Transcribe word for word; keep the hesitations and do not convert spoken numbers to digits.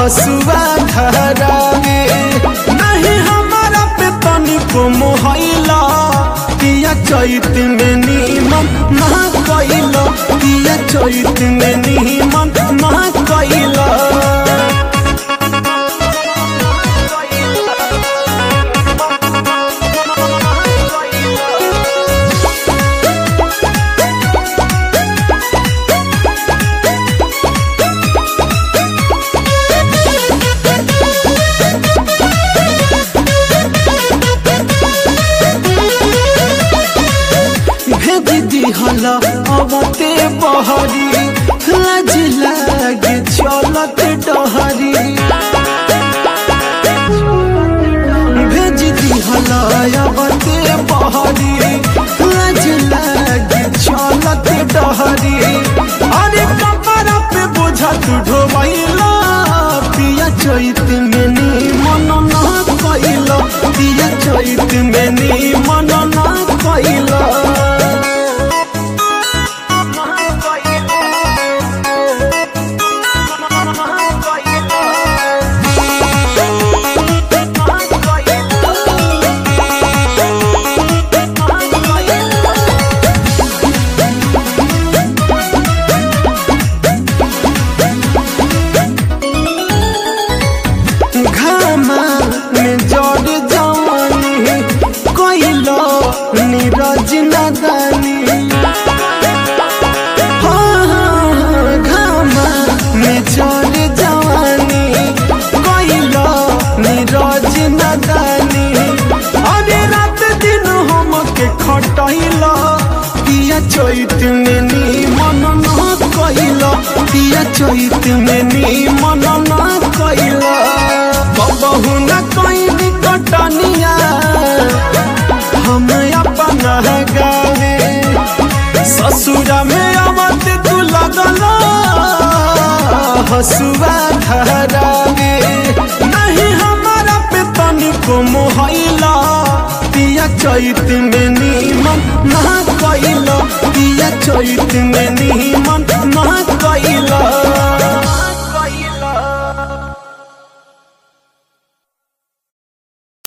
हसुआ धरावे नहीं हमारा पे तनिको मोहैला पिया चैत में नीमन ना कैला पिया चैत में नीमन ना कैला हला अवते बहरी लज लागे चलत डहरी भेज दी हला अवते बहरी लज लागे चलत डहरी अरे कपड़ा पे बोझा तू ढोवैला पिया चैत में नी मन ना कैला पिया चैत में नी मन ना कैला नीरज नदानी हाँ हाँ घामा में चल जवानी कैला नीरज नदानी अरे रात दिन हम के खटैला पिया चैत में नी मन ना कैला पिया चैत में नी मन ना कैला बबहू न कैली कटनिया हम अपना गावे ससुरा में आवत तू लगला हसुआ धरावे नहीं हमारा पे तनिको मोहैला पिया चैत में नीमन ना कैला पिया चैत में नीमन ना